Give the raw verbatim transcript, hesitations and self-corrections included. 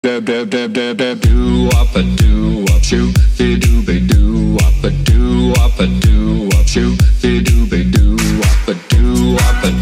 Dab dab dab dab dab do up a do up shoot fi do be do up a do up a do up shoot fi do be do up a do up a